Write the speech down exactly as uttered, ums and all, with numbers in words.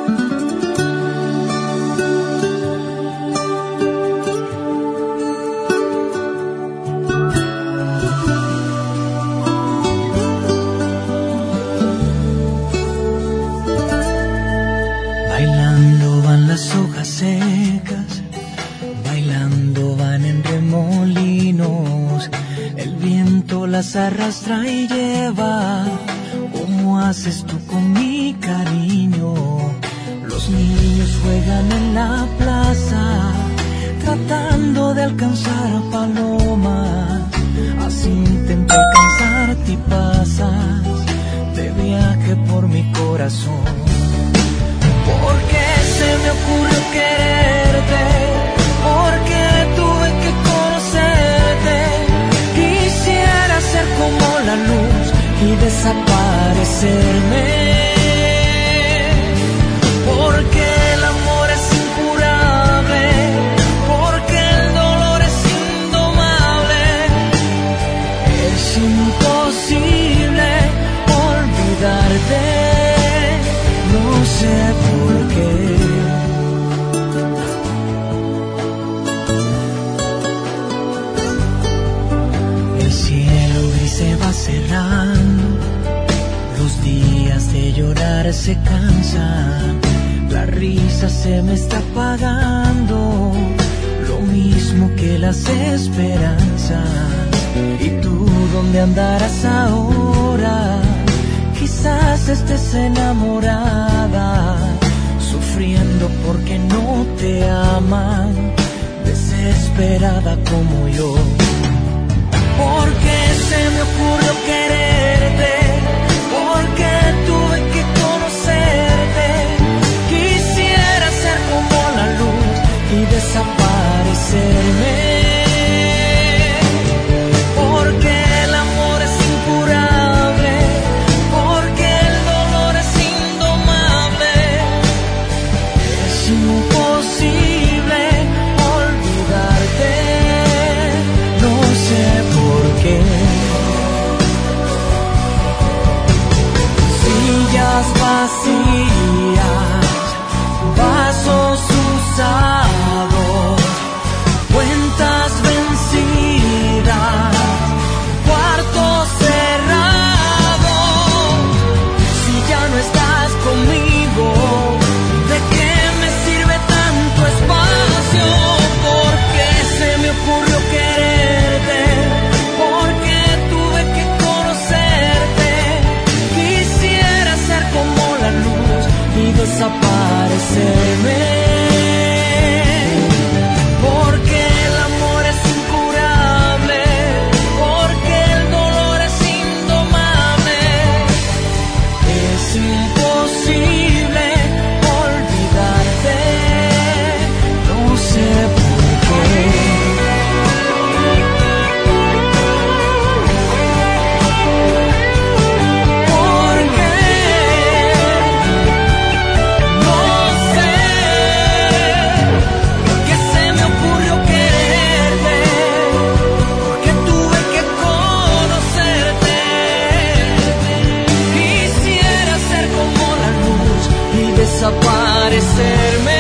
Bailando van las hojas secas, bailando van en remolinos, el viento las arrastra y lleva, como haces tú con mi cariño. Los niños juegan en la plaza, tratando de alcanzar a palomas, así intento alcanzarte y pasas de viaje por mi corazón. Porque se me ocurrió quererte, porque tuve que conocerte. Quisiera ser como la luz y desaparecerme. Porque el amor es incurable, porque el dolor es indomable. Es imposible olvidarte. No sé por qué. El cielo gris se va cerrando, los días de llorar se cansan, la risa se me está apagando, lo mismo que las esperanzas. ¿Y tú dónde andarás ahora? Quizás estés enamorada, sufriendo porque no te aman, desesperada como yo. Porque se me ocurrió quererte, porque tuve que conocerte. Quisiera ser como la luz y desaparecerme. Porque el amor es incurable, imposible olvidarte. No sé por qué. Sillas vacías, vasos usados, cuentas vencidas, cuarto cerrado. Si ya no estás conmigo, ¿de qué me sirve tanto espacio? Porque se me ocurrió quererte, porque tuve que conocerte. Quisiera ser como la luz y desaparecerme. Porque el amor es incurable, porque el dolor es indomable. Es imposible olvidarte. No sé por qué. ¿Por qué? No sé. Porque se me ocurrió quererte, porque tuve que conocerte. Quisiera ser como la luz y desaparecerme.